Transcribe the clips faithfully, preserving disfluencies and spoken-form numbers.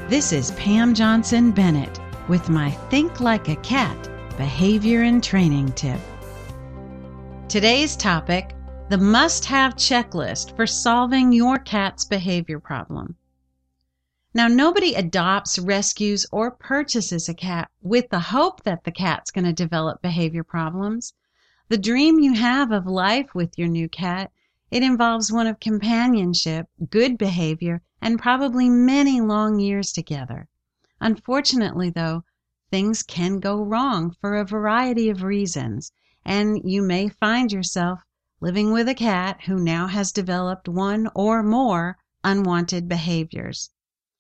This is Pam Johnson Bennett with my Think Like a Cat behavior and training tip. Today's topic, the must-have checklist for solving your cat's behavior problem. Now, nobody adopts, rescues, or purchases a cat with the hope that the cat's going to develop behavior problems. The dream you have of life with your new cat, it involves one of companionship, good behavior, and probably many long years together. Unfortunately, though, things can go wrong for a variety of reasons, and you may find yourself living with a cat who now has developed one or more unwanted behaviors.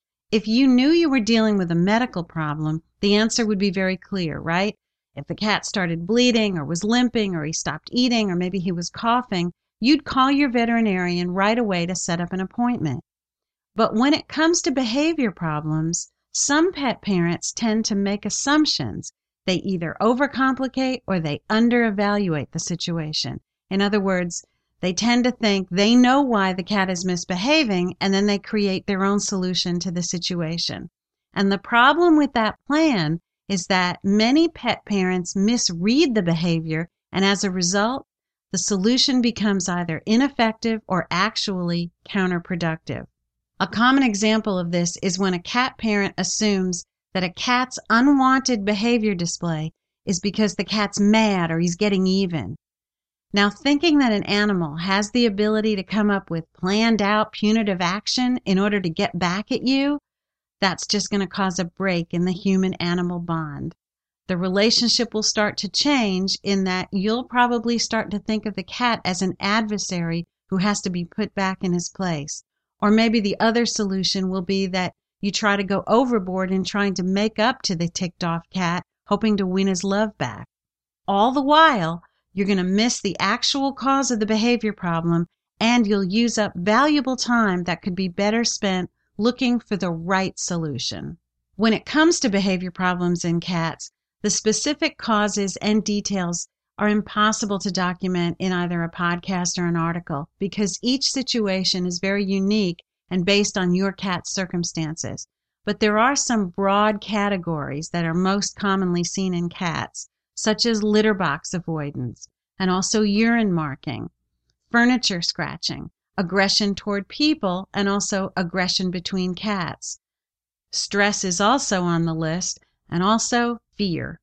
If you knew you were dealing with a medical problem, the answer would be very clear, right? If the cat started bleeding or was limping or he stopped eating or maybe he was coughing, you'd call your veterinarian right away to set up an appointment. But when it comes to behavior problems, some pet parents tend to make assumptions. They either overcomplicate or they underevaluate the situation. In other words, they tend to think they know why the cat is misbehaving, and then they create their own solution to the situation. And the problem with that plan is that many pet parents misread the behavior, and as a result, the solution becomes either ineffective or actually counterproductive. A common example of this is when a cat parent assumes that a cat's unwanted behavior display is because the cat's mad or he's getting even. Now, thinking that an animal has the ability to come up with planned out punitive action in order to get back at you, that's just going to cause a break in the human-animal bond. The relationship will start to change in that you'll probably start to think of the cat as an adversary who has to be put back in his place. Or maybe the other solution will be that you try to go overboard in trying to make up to the ticked-off cat, hoping to win his love back. All the while, you're going to miss the actual cause of the behavior problem, and you'll use up valuable time that could be better spent looking for the right solution. When it comes to behavior problems in cats, the specific causes and details are impossible to document in either a podcast or an article because each situation is very unique and based on your cat's circumstances. But there are some broad categories that are most commonly seen in cats, such as litter box avoidance, and also urine marking, furniture scratching, aggression toward people, and also aggression between cats. Stress is also on the list, and also fear.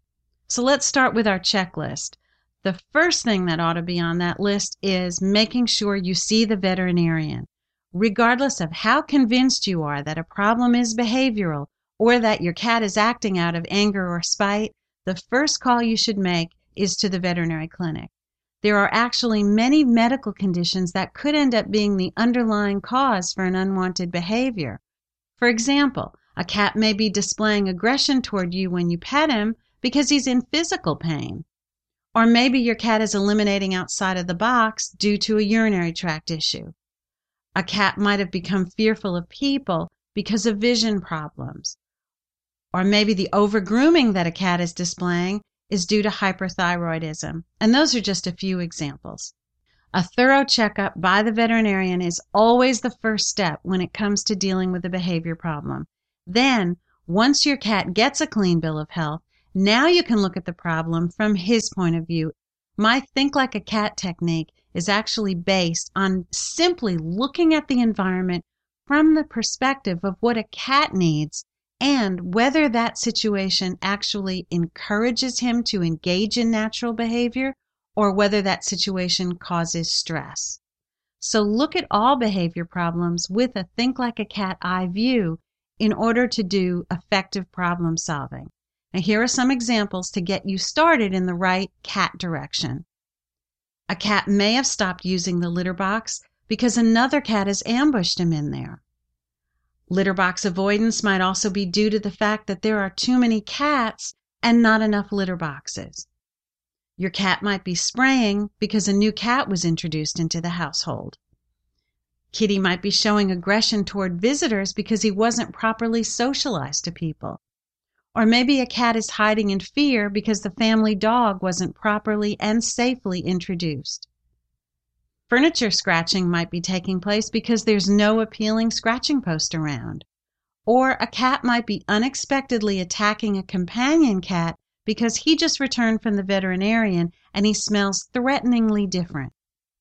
So let's start with our checklist. The first thing that ought to be on that list is making sure you see the veterinarian. Regardless of how convinced you are that a problem is behavioral or that your cat is acting out of anger or spite, the first call you should make is to the veterinary clinic. There are actually many medical conditions that could end up being the underlying cause for an unwanted behavior. For example, a cat may be displaying aggression toward you when you pet him because he's in physical pain. Or maybe your cat is eliminating outside of the box due to a urinary tract issue. A cat might have become fearful of people because of vision problems. Or maybe the over-grooming that a cat is displaying is due to hyperthyroidism. And those are just a few examples. A thorough checkup by the veterinarian is always the first step when it comes to dealing with a behavior problem. Then, once your cat gets a clean bill of health, now you can look at the problem from his point of view. My Think Like a Cat technique is actually based on simply looking at the environment from the perspective of what a cat needs and whether that situation actually encourages him to engage in natural behavior or whether that situation causes stress. So look at all behavior problems with a Think Like a Cat eye view in order to do effective problem solving. Now, here are some examples to get you started in the right cat direction. A cat may have stopped using the litter box because another cat has ambushed him in there. Litter box avoidance might also be due to the fact that there are too many cats and not enough litter boxes. Your cat might be spraying because a new cat was introduced into the household. Kitty might be showing aggression toward visitors because he wasn't properly socialized to people. Or maybe a cat is hiding in fear because the family dog wasn't properly and safely introduced. Furniture scratching might be taking place because there's no appealing scratching post around. Or a cat might be unexpectedly attacking a companion cat because he just returned from the veterinarian and he smells threateningly different.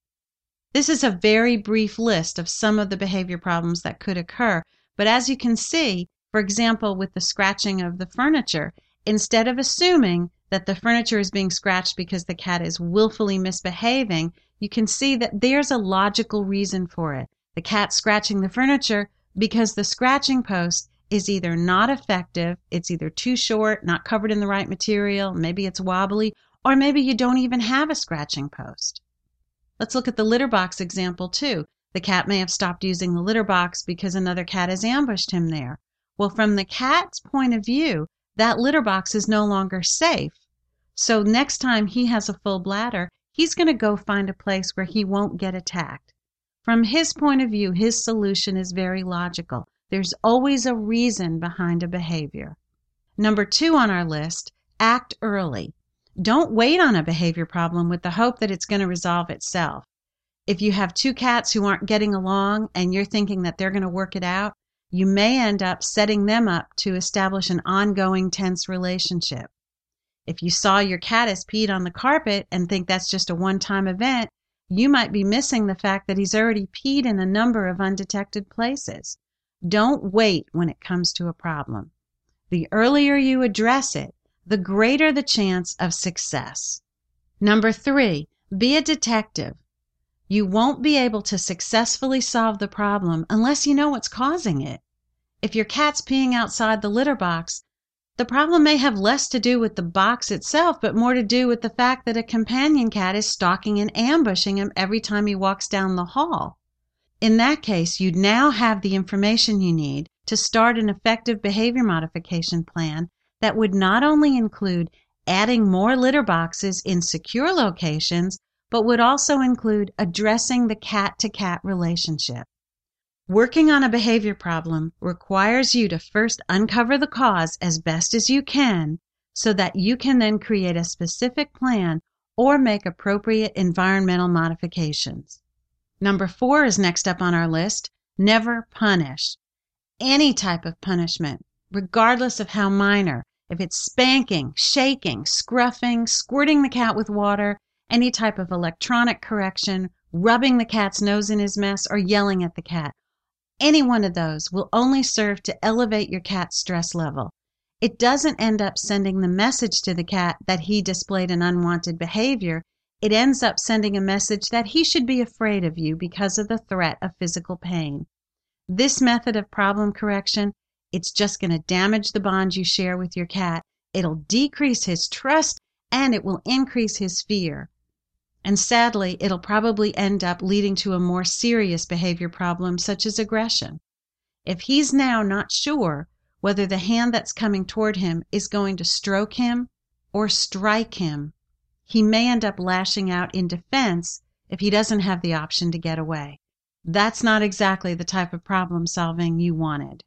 This is a very brief list of some of the behavior problems that could occur, but as you can see, for example, with the scratching of the furniture, instead of assuming that the furniture is being scratched because the cat is willfully misbehaving, you can see that there's a logical reason for it. The cat's scratching the furniture because the scratching post is either not effective, it's either too short, not covered in the right material, maybe it's wobbly, or maybe you don't even have a scratching post. Let's look at the litter box example too. The cat may have stopped using the litter box because another cat has ambushed him there. Well, from the cat's point of view, that litter box is no longer safe. So next time he has a full bladder, he's going to go find a place where he won't get attacked. From his point of view, his solution is very logical. There's always a reason behind a behavior. Number two on our list, act early. Don't wait on a behavior problem with the hope that it's going to resolve itself. If you have two cats who aren't getting along and you're thinking that they're going to work it out, you may end up setting them up to establish an ongoing tense relationship. If you saw your cat has peed on the carpet and think that's just a one-time event, you might be missing the fact that he's already peed in a number of undetected places. Don't wait when it comes to a problem. The earlier you address it, the greater the chance of success. Number three, be a detective. You won't be able to successfully solve the problem unless you know what's causing it. If your cat's peeing outside the litter box, the problem may have less to do with the box itself, but more to do with the fact that a companion cat is stalking and ambushing him every time he walks down the hall. In that case, you now have the information you need to start an effective behavior modification plan that would not only include adding more litter boxes in secure locations, but would also include addressing the cat-to-cat relationship. Working on a behavior problem requires you to first uncover the cause as best as you can so that you can then create a specific plan or make appropriate environmental modifications. Number four is next up on our list. Never punish. Any type of punishment, regardless of how minor, if it's spanking, shaking, scruffing, squirting the cat with water, any type of electronic correction, rubbing the cat's nose in his mess, or yelling at the cat, any one of those will only serve to elevate your cat's stress level. It doesn't end up sending the message to the cat that he displayed an unwanted behavior. It ends up sending a message that he should be afraid of you because of the threat of physical pain. This method of problem correction, it's just going to damage the bond you share with your cat. It'll decrease his trust and it will increase his fear. And sadly, it'll probably end up leading to a more serious behavior problem such as aggression. If he's now not sure whether the hand that's coming toward him is going to stroke him or strike him, he may end up lashing out in defense if he doesn't have the option to get away. That's not exactly the type of problem solving you wanted.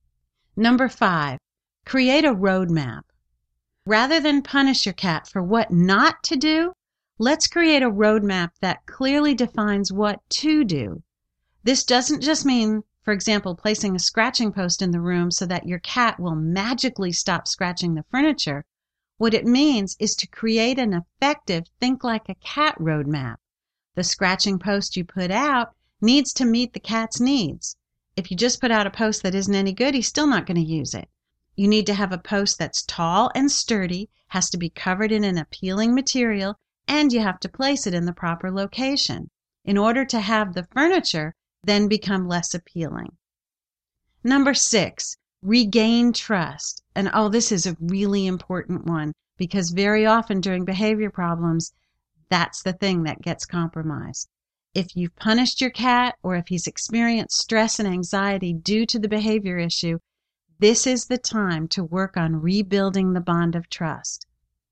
Number five, create a roadmap. Rather than punish your cat for what not to do, let's create a roadmap that clearly defines what to do. This doesn't just mean, for example, placing a scratching post in the room so that your cat will magically stop scratching the furniture. What it means is to create an effective think like a cat roadmap. The scratching post you put out needs to meet the cat's needs. If you just put out a post that isn't any good, he's still not going to use it. You need to have a post that's tall and sturdy, has to be covered in an appealing material, and you have to place it in the proper location in order to have the furniture then become less appealing. Number six, regain trust. And oh, this is a really important one because very often during behavior problems, that's the thing that gets compromised. If you've punished your cat or if he's experienced stress and anxiety due to the behavior issue, this is the time to work on rebuilding the bond of trust.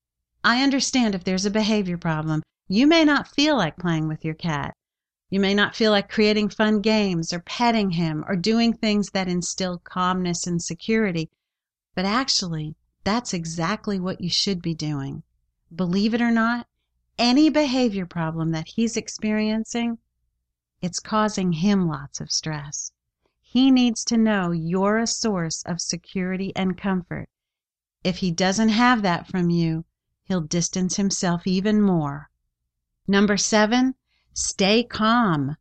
I understand if there's a behavior problem, you may not feel like playing with your cat. You may not feel like creating fun games or petting him or doing things that instill calmness and security. But actually, that's exactly what you should be doing. Believe it or not, any behavior problem that he's experiencing, it's causing him lots of stress. He needs to know you're a source of security and comfort. If he doesn't have that from you, he'll distance himself even more. Number seven, stay calm.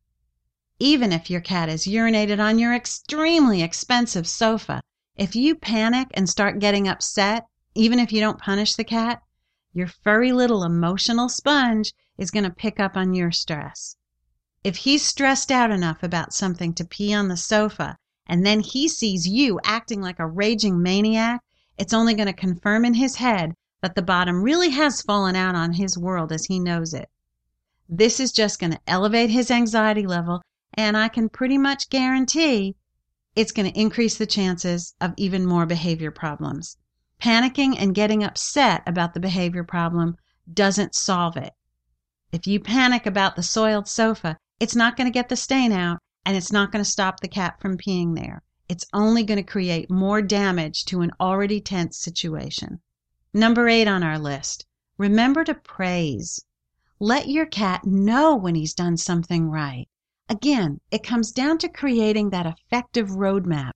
Even if your cat is urinated on your extremely expensive sofa, if you panic and start getting upset, even if you don't punish the cat, your furry little emotional sponge is going to pick up on your stress. If he's stressed out enough about something to pee on the sofa, and then he sees you acting like a raging maniac, it's only going to confirm in his head that the bottom really has fallen out on his world as he knows it. This is just going to elevate his anxiety level, and I can pretty much guarantee it's going to increase the chances of even more behavior problems. Panicking and getting upset about the behavior problem doesn't solve it. If you panic about the soiled sofa, it's not going to get the stain out, and it's not going to stop the cat from peeing there. It's only going to create more damage to an already tense situation. Number eight on our list, remember to praise. Let your cat know when he's done something right. Again, it comes down to creating that effective roadmap.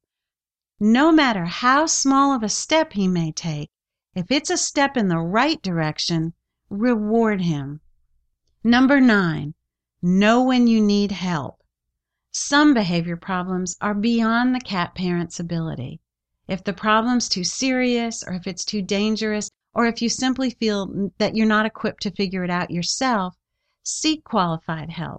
No matter how small of a step he may take, if it's a step in the right direction, reward him. Number nine, know when you need help. Some behavior problems are beyond the cat parent's ability. If the problem's too serious, or if it's too dangerous, or if you simply feel that you're not equipped to figure it out yourself, seek qualified help.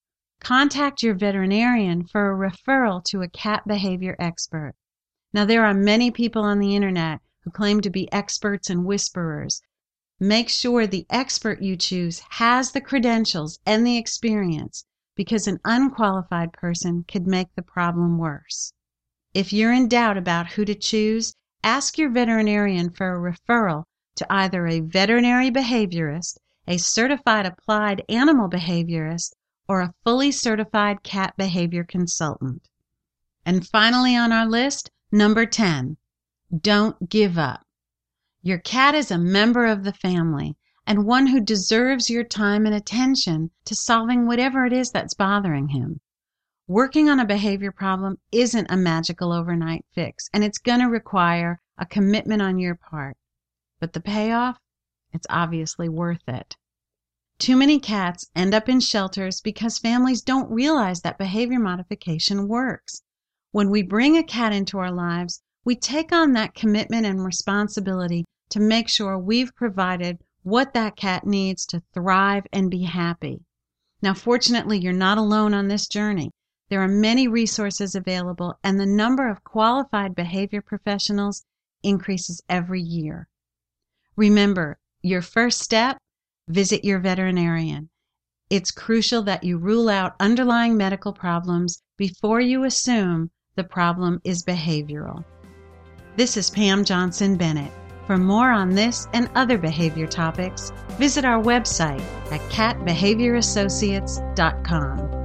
Contact your veterinarian for a referral to a cat behavior expert. Now, there are many people on the internet who claim to be experts and whisperers. Make sure the expert you choose has the credentials and the experience, because an unqualified person could make the problem worse. If you're in doubt about who to choose, ask your veterinarian for a referral to either a veterinary behaviorist, a certified applied animal behaviorist, or a fully certified cat behavior consultant. And finally on our list, number ten, don't give up. Your cat is a member of the family and one who deserves your time and attention to solving whatever it is that's bothering him. Working on a behavior problem isn't a magical overnight fix, and it's going to require a commitment on your part. But the payoff, it's obviously worth it. Too many cats end up in shelters because families don't realize that behavior modification works. When we bring a cat into our lives, we take on that commitment and responsibility to make sure we've provided what that cat needs to thrive and be happy. Now, fortunately, you're not alone on this journey. There are many resources available, and the number of qualified behavior professionals increases every year. Remember, your first step, visit your veterinarian. It's crucial that you rule out underlying medical problems before you assume the problem is behavioral. This is Pam Johnson Bennett. For more on this and other behavior topics, visit our website at cat behavior associates dot com.